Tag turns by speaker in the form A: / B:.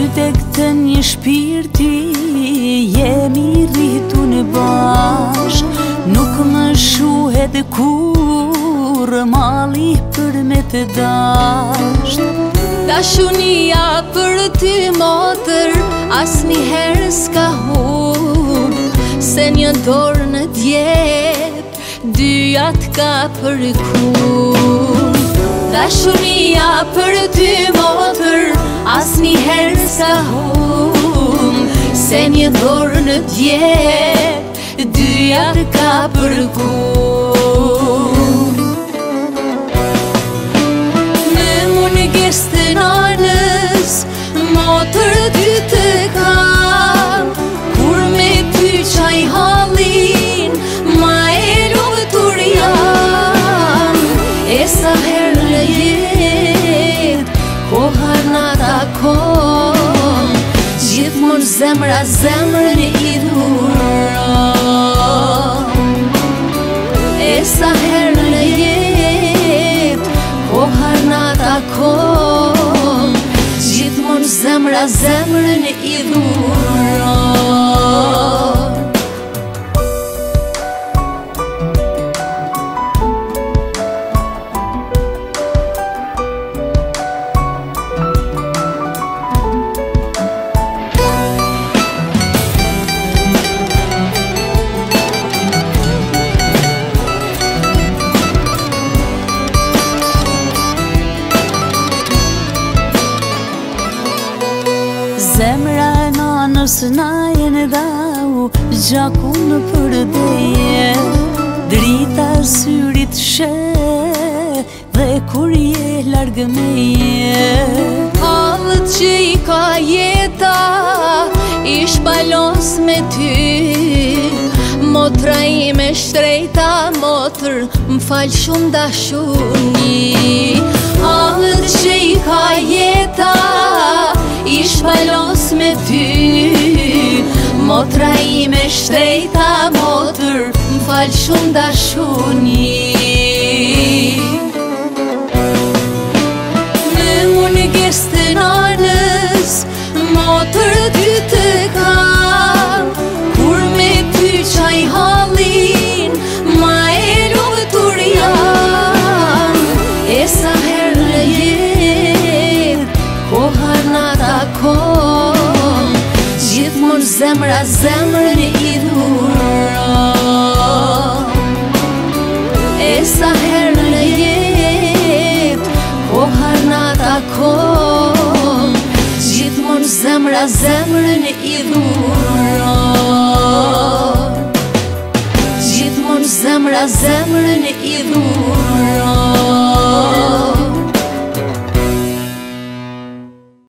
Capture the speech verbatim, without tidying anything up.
A: tek të një shpirti jemi rritu në bashk, nuk më shuhet kur mali për me të dasht.
B: Dashunia për ty motër asnjëherë s'ka humb, se një dorë në djep dyja t'ka përkumb. Dashunia për ty motër asnjëherë s'ka humb, se një dorë në djep dyja t'ka përkumb. Në mungesë të nanës motër ty të kam, kur me ty qaj hallin ma e lutur jam. E sa herë në jetë koha na takon, gjithmonë zemra zemrën i dhuron. E sa herë në jetë koha na takon, gjithmonë zemra zemrën i dhuron.
A: Zemra e nanës na e në dau, gjakun për deje, drita syrit she, dhe kur je largë meje.
B: Hallët që i ka jeta, i shpalos me ty, motra ime shtrejta, motër m'fal shumë dashuni. Hallët që i ka jeta, i shpalos me ty, motra ime shtrejta, motër m'fal shumë dashuni. Në mungesë të nanës motër ty të kam, kur me ty qaj hallin ma e lutur jam. E sa herë në jetë koha na takon, gjithmonë zemra zemrën i dhuron. E sa herë në jetë koha na takon, gjithmonë zemra zemrën i dhuron. Gjithmonë zemra zemrën